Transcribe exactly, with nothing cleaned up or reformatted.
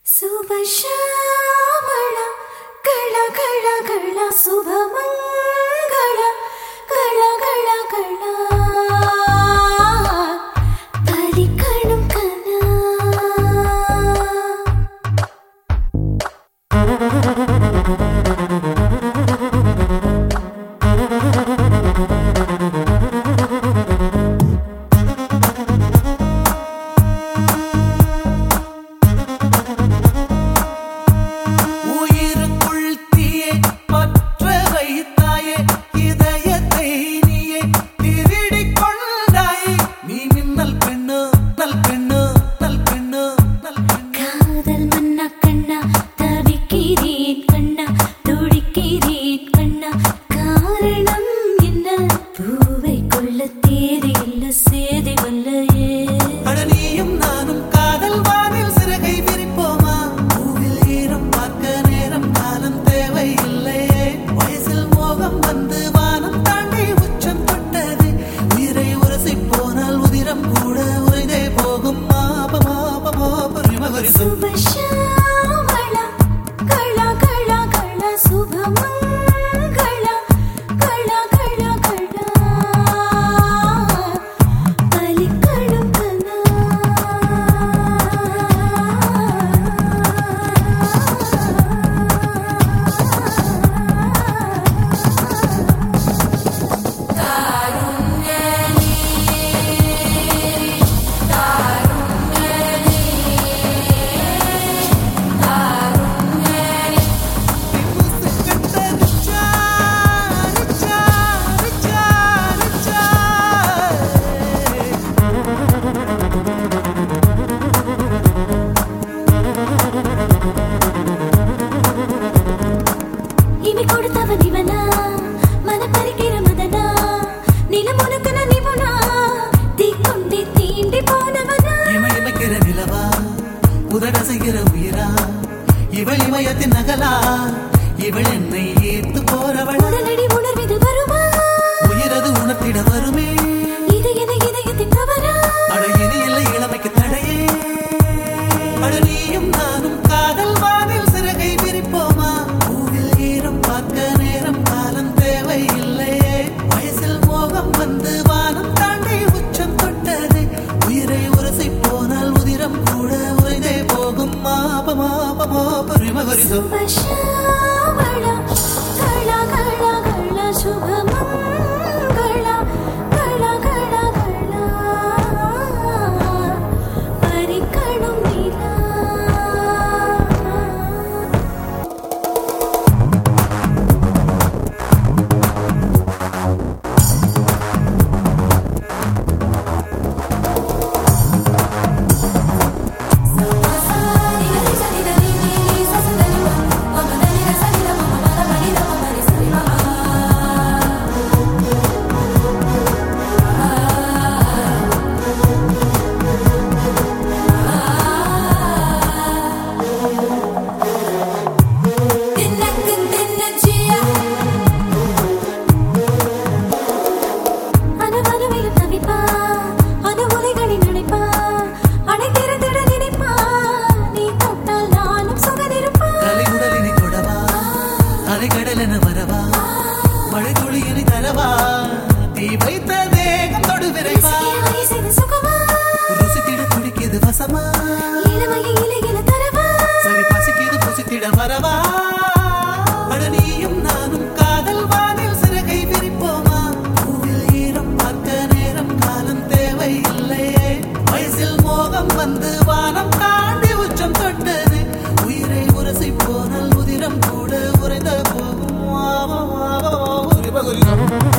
சுபஷாமள கள கள கள சுபமங்கள கள கள கள பலிக்கணும் கனா இவளிமயத்தின் நகலா இவள் என்னை ஏத்து போறவள் உடனடி உணர்விது வருமா உயிரது உணர்த்திட வருமே இது என இதயத்தின் தவறா அட இனி இல்லை இளமைக்கு தடையே அட நீயும் நானும் காதல் வானில் சிறகை விரிப்போமா பூவில் ஈரம் பார்க்க நேரம் காலம் தேவை இல்லையே வயசில் மோகம் வந்து வானம் தாண்டி உச்சம் தொட்டது உயிரை உரசி போனால் உதிரம் கூட உரைதே போகும் மாப மாப மாப சுபஷாமள கள கள கள சுபமங்கள கள கள கள பரிக்கணும் நிலா கடலென வரவா மழை துளியினை தரவா தீ வைத்த தேகம் தொடு விரைவா ருசித்திட துடிக்கிது வசமா சரி பசிக்கிது புசித்திட வரவா அட நீயும் நானும் காதல் வானில் சிறகை விரிப்போமா பூவில் ஈரம் பார்க்க நேரம் காலம் தேவை இல்லையே வயசில் மோகம் வந்து வானம் தாண்டி உச்சம் தொட்டது உயிரை உரசி போனால் உதிரம் கூட உரைந்த போகும்.